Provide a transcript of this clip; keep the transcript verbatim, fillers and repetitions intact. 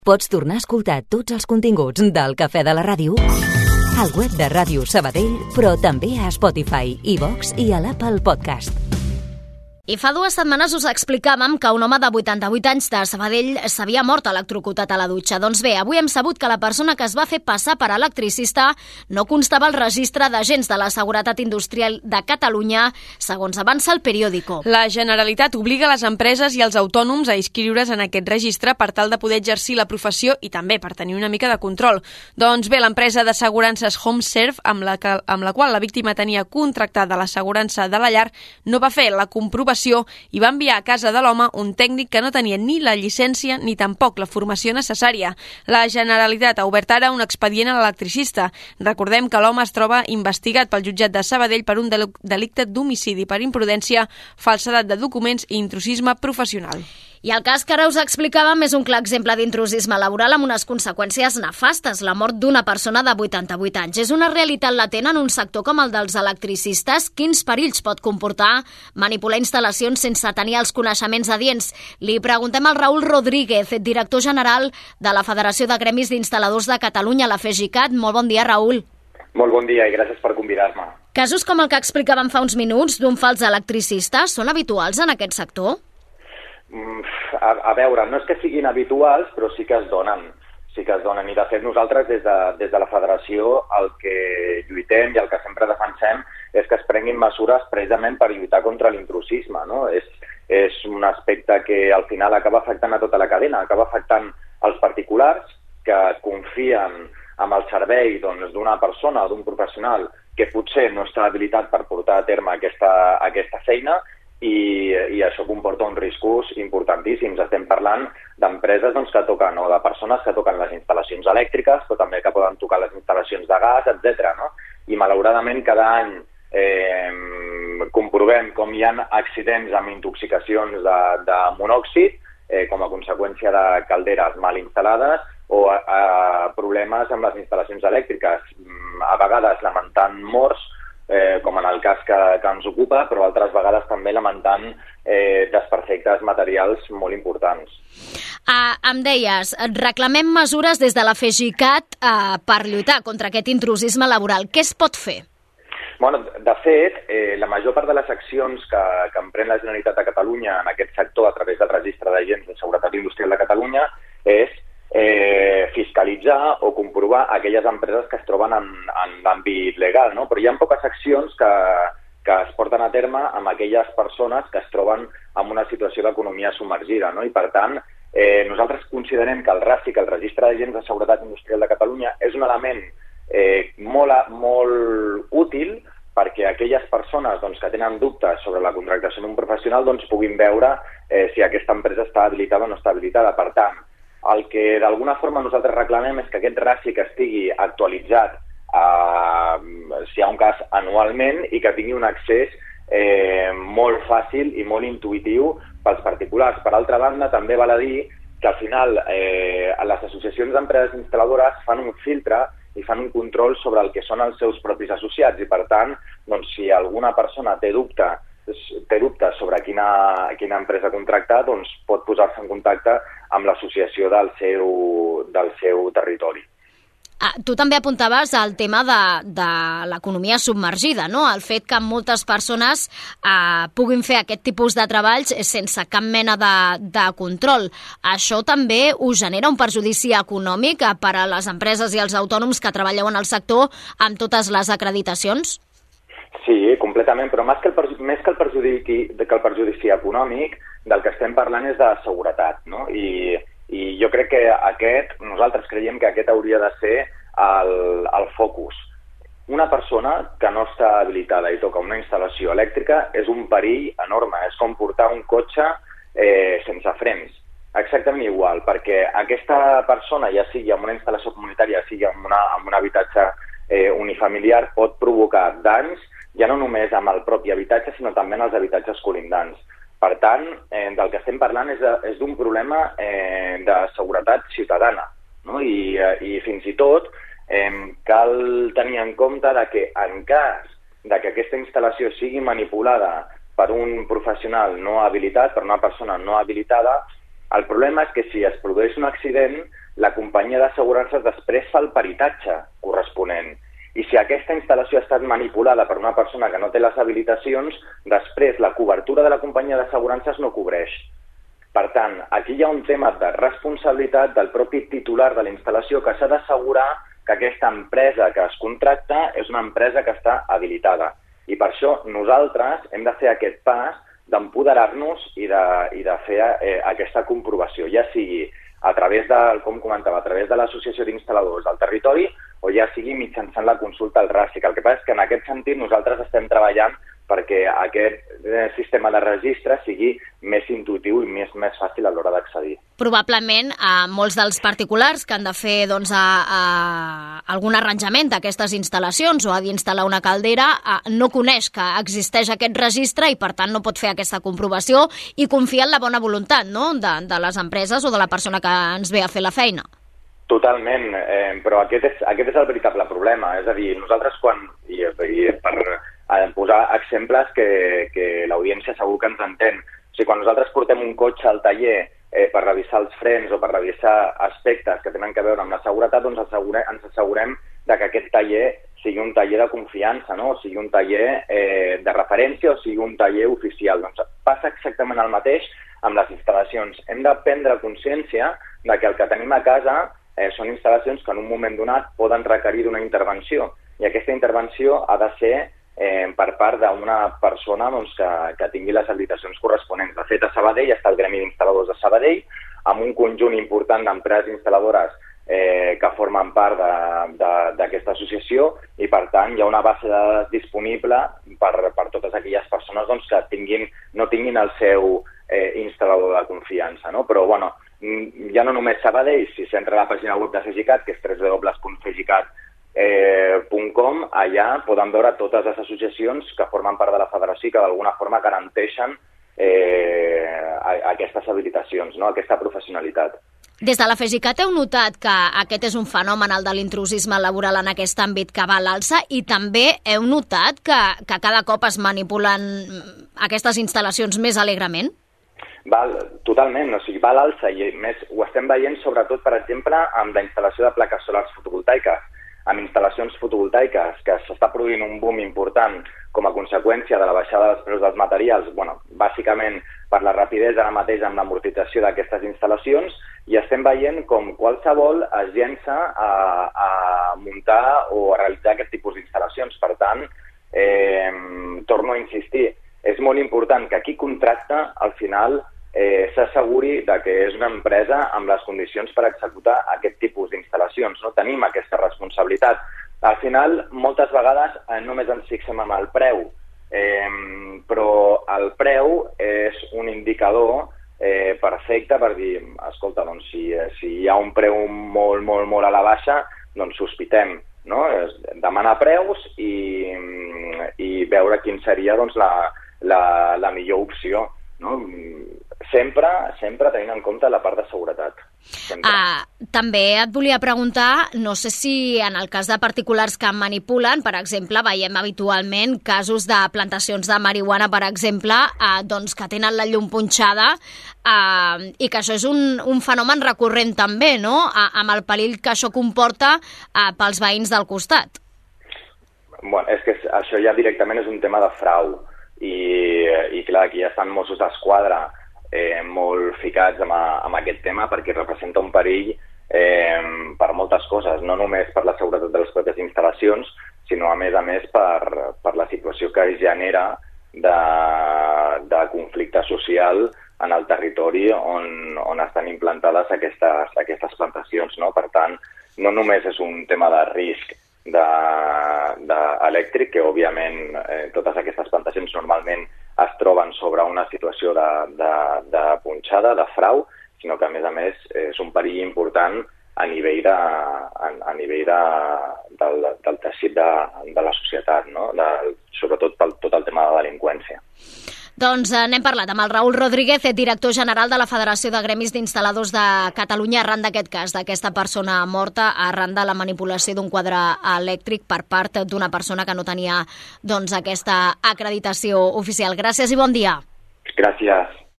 Pots tornar a escoltar tots els continguts del Cafè de la Ràdio al web de Ràdio Sabadell, però també a Spotify, iVox i a l'Apple Podcast. I fa dues setmanes us explicàvem que un home de vuitanta-vuit anys de Sabadell s'havia mort electrocutat a la dutxa. Doncs bé, avui hem sabut que la persona que es va fer passar per electricista no constava al registre d'agents de la Seguretat Industrial de Catalunya, segons avança el periòdico. La Generalitat obliga les empreses i els autònoms a inscriure's en aquest registre per tal de poder exercir la professió i també per tenir una mica de control. Doncs bé, l'empresa d'assegurances HomeServe, amb la, que, amb la qual la víctima tenia contractada l'assegurança de la llar, no va fer la comprovació i va enviar a casa de l'home un tècnic que no tenia ni la llicència ni tampoc la formació necessària. La Generalitat ha obert ara un expedient a l'electricista. Recordem que l'home es troba investigat pel jutjat de Sabadell per un delicte d'homicidi per imprudència, falsedat de documents i intrusisme professional. I el cas que ara us explicàvem és un clar exemple d'intrusisme laboral amb unes conseqüències nefastes, la mort d'una persona de vuitanta-vuit anys. És una realitat latent en un sector com el dels electricistes. Quins perills pot comportar manipular instal·lacions sense tenir els coneixements adients? Li preguntem al Raül Rodríguez, director general de la Federació de Gremis d'Instal·ladors de Catalunya, la FEGICAT. Molt bon dia, Raül. Molt bon dia i gràcies per convidar-me. Casos com el que explicàvem fa uns minuts d'un fals electricista són habituals en aquest sector? A, a veure, no és que siguin habituals, però sí que es donen. Sí que es donen. I de fet nosaltres des de, des de la Federació el que lluitem i el que sempre defensem és que es prenguin mesures precisament per lluitar contra l'intrusisme, no? És, és un aspecte que al final acaba afectant a tota la cadena, acaba afectant els particulars que confien en el servei doncs, d'una persona o d'un professional que potser no està habilitat per portar a terme aquesta, aquesta feina. I, i això comporta uns riscos importantíssims. Estem parlant d'empreses doncs, que toquen, o de persones que toquen les instal·lacions elèctriques, però també que poden tocar les instal·lacions de gas, etcètera. No? I malauradament cada any eh, comprovem com hi ha accidents amb intoxicacions de, de monòxid eh, com a conseqüència de calderes mal instal·lades o eh, problemes amb les instal·lacions elèctriques, a vegades lamentant morts, Eh, com en el cas que, que ens ocupa, però altres vegades també lamentant eh, desperfectes materials molt importants. Ah, em deies, reclamem mesures des de la FEGICAT eh, per lluitar contra aquest intrusisme laboral. Què es pot fer? Bueno, de fet, eh, la major part de les accions que, que emprèn la Generalitat de Catalunya en aquest sector a través del Registre d'Agents de Seguretat Industrial de Catalunya és Eh, fiscalitzar o comprovar aquelles empreses que es troben en, en l'àmbit legal, no? Però hi ha poques accions que, que es porten a terme amb aquelles persones que es troben en una situació d'economia submergida, no? I per tant, eh, nosaltres considerem que el RASIC, el Registre d'Agents de Seguretat Industrial de Catalunya, és un element eh, molt, molt útil perquè aquelles persones doncs, que tenen dubtes sobre la contractació d'un professional doncs, puguin veure eh, si aquesta empresa està habilitada o no està habilitada. Per tant, el que d'alguna forma nosaltres reclamem és que aquest RASIC estigui actualitzat, eh, si hi ha un cas, anualment, i que tingui un accés eh, molt fàcil i molt intuïtiu pels particulars. Per altra banda, també val a dir que al final eh, les associacions d'empreses instal·ladores fan un filtre i fan un control sobre el que són els seus propis associats i, per tant, doncs, si alguna persona té dubte té dubtes sobre quina, quina empresa contractar, doncs pot posar-se en contacte amb l'associació del seu, del seu territori. Ah, tu també apuntaves al tema de, de l'economia submergida, no? El fet que moltes persones eh, puguin fer aquest tipus de treballs sense cap mena de, de control. Això també us genera un perjudici econòmic per a les empreses i els autònoms que treballeu en el sector amb totes les acreditacions? Sí, completament, però més que el, perju més que el, perjudici, que el perjudici econòmic, del que estem parlant és de seguretat, no? I, i jo crec que aquest, nosaltres creiem que aquest hauria de ser el, el focus. Una persona que no està habilitada i toca una instal·lació elèctrica és un perill enorme, és com portar un cotxe eh, sense frens. Exactament igual, perquè aquesta persona, ja sigui en una instal·lació comunitària, ja sigui en, una, en un habitatge eh, unifamiliar, pot provocar danys ja no només amb el propi habitatge, sinó també en els habitatges colindants. Per tant, eh, del que estem parlant és, de, és d'un problema eh, de seguretat ciutadana, no? I, eh, i fins i tot eh, cal tenir en compte de que en cas de que aquesta instal·lació sigui manipulada per un professional no habilitat, per una persona no habilitada, el problema és que si es produeix un accident, la companyia d'assegurances després fa el peritatge corresponent. I si aquesta instal·lació ha estat manipulada per una persona que no té les habilitacions, després la cobertura de la companyia d'assegurances no cobreix. Per tant, aquí hi ha un tema de responsabilitat del propi titular de la instal·lació que s'ha d'assegurar que aquesta empresa que es contracta és una empresa que està habilitada. I per això nosaltres hem de fer aquest pas d'empoderar-nos i de, i de fer eh, aquesta comprovació, ja sigui a través del, com comentava, a través de l'Associació d'Instal·ladors del Territori o ja sigui mitjançant la consulta al RASIC. El que passa és que en aquest sentit nosaltres estem treballant perquè aquest sistema de registre sigui més intuitiu i més, més fàcil a l'hora d'accedir. Probablement a molts dels particulars que han de fer doncs, a, a algun arranjament d'aquestes instal·lacions o ha d'instal·lar una caldera a, no coneix que existeix aquest registre i per tant no pot fer aquesta comprovació i confia en la bona voluntat, no?, de, de les empreses o de la persona que ens ve a fer la feina. Totalment, eh, però aquest és, aquest és el veritable problema. És a dir, nosaltres quan, i, i per posar exemples que, que l'audiència segur que ens entén, o sigui, quan nosaltres portem un cotxe al taller eh, per revisar els frens o per revisar aspectes que tenen a veure amb la seguretat, doncs assegurem, ens assegurem de que aquest taller sigui un taller de confiança, no? O sigui un taller eh, de referència o sigui un taller oficial. Doncs passa exactament el mateix amb les instal·lacions. Hem de prendre consciència de que el que tenim a casa eh, són instal·lacions que en un moment donat poden requerir d'una intervenció i aquesta intervenció ha de ser Eh, per part d'una persona doncs, que, que tingui les habilitacions corresponents. De fet, a Sabadell està el Gremi d'Instal·ladors de Sabadell, amb un conjunt important d'empreses instal·ladores eh, que formen part d'aquesta associació i, per tant, hi ha una base de dades disponible per, per totes aquelles persones doncs, que tinguin, no tinguin el seu eh, instal·lador de confiança. No? Però, bueno, ja no només Sabadell, si s'entra a la pàgina web de FEGICAT, que és w w w punt fegicat punt com, eh, allà poden veure totes les associacions que formen part de la federació i que d'alguna forma garanteixen eh, aquestes habilitacions, no? Aquesta professionalitat. Des de la FEGICAT heu notat que aquest és un fenomen, el de l'intrusisme laboral en aquest àmbit que va a l'alça i també heu notat que, que cada cop es manipulen aquestes instal·lacions més alegrement? Val, totalment, o sigui, va a l'alça i més ho estem veient sobretot, per exemple, amb la instal·lació de plaques solars fotovoltaiques. Amb instal·lacions fotovoltaiques, que s'està produint un boom important com a conseqüència de la baixada dels preus dels materials, bueno, bàsicament per la rapidesa ara mateix amb l'amortització d'aquestes instal·lacions, i estem veient com qualsevol es llença a, a muntar o a realitzar aquest tipus d'instal·lacions. Per tant, eh, torno a insistir, és molt important que qui contracta, al final, Eh, s'asseguri de que és una empresa amb les condicions per executar aquest tipus d'instal·lacions. No tenim aquesta responsabilitat. Al final, moltes vegades eh, només ens fixem en el preu, eh, però el preu és un indicador eh, perfecte per dir, escolta, doncs, si, si hi ha un preu molt, molt, molt a la baixa, doncs sospitem, no? Demanar preus i, i veure quin seria doncs, la, la, la millor opció, no? Sempre, sempre tenint en compte la part de seguretat. Ah, també et volia preguntar, no sé si en el cas de particulars que manipulen, per exemple, veiem habitualment casos de plantacions de marihuana, per exemple, eh, doncs que tenen la llum punxada eh, i que això és un, un fenomen recurrent també, no?, a, amb el perill que això comporta eh, pels veïns del costat. Bueno, és que això ja directament és un tema de frau i, i clar, aquí ja estan Mossos d'Esquadra Eh, molt ficats amb, a, amb aquest tema perquè representa un perill eh, per moltes coses, no només per la seguretat de les pròpies instal·lacions, sinó a més a més per, per la situació que es genera de, de conflicte social en el territori on, on estan implantades aquestes, aquestes plantacions. No? Per tant, no només és un tema de risc de, de elèctric, que òbviament eh, totes aquestes plantacions normalment es troben sobre una situació de, de, de punxada, de frau, sinó que a més a més és un perill important a nivell, de, a, a nivell de, del, del teixit de, de la societat, no? De, sobretot pel tot el tema de la delinqüència. Doncs eh, n'hem parlat amb el Raül Rodríguez, director general de la Federació de Gremis d'Instal·ladors de Catalunya, arran d'aquest cas, d'aquesta persona morta, arran de la manipulació d'un quadre elèctric per part d'una persona que no tenia doncs, aquesta acreditació oficial. Gràcies i bon dia. Gràcies.